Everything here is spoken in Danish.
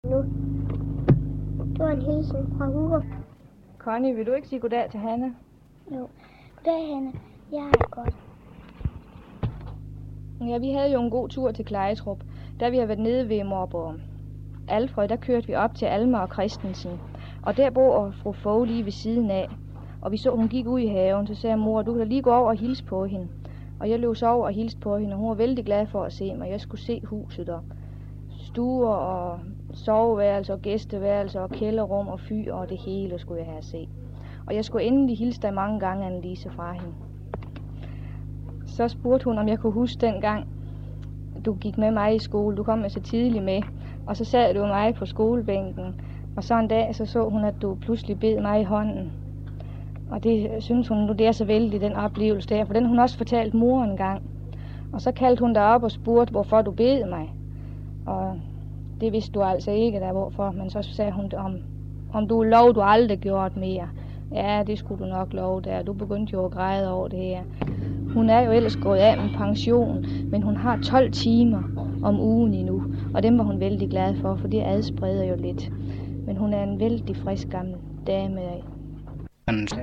Nu. Det var en hilsen fra Hugo. Connie, vil du ikke sige goddag til Hanne? Jo. Goddag, Hanne. Jeg har det godt. Ja, vi havde jo en god tur til Klejetrup. Da vi havde været nede ved Morborg Alfred, der kørte vi op til Alma og Christensen. Og der bor fru Fogh lige ved siden af. Og vi så, hun gik ud i haven, så sagde mor, du kan da lige gå over og hilse på hende. Og jeg løb så over og hilste på hende, og hun var vældig glad for at se mig. Jeg skulle se huset og stuer og soveværelser og gæsteværelser og kælderrum og fyr og det hele skulle jeg have at se. Og jeg skulle endelig hilse dig mange gange, Annelise, fra hende. Så spurgte hun, om jeg kunne huske dengang, du gik med mig i skole. Du kom med så tidligt med, og så sad du mig på skolebænken. Og så en dag, så hun, at du pludselig bed mig i hånden. Og det synes hun nu, det er så vældig, den oplevelse der, for den hun også fortalt mor en gang. Og så kaldte hun dig op og spurgte, hvorfor du bed mig. Og det vidste du altså ikke, der hvorfor, men så sagde hun, om du lov, du aldrig gjort mere. Ja, det skulle du nok love der. Du begyndte jo at græde over det her. Hun er jo ellers gået af med pension, men hun har 12 timer om ugen endnu. Og dem var hun vældig glad for det adspreder jo lidt. Men hun er en vældig frisk gammel dame af.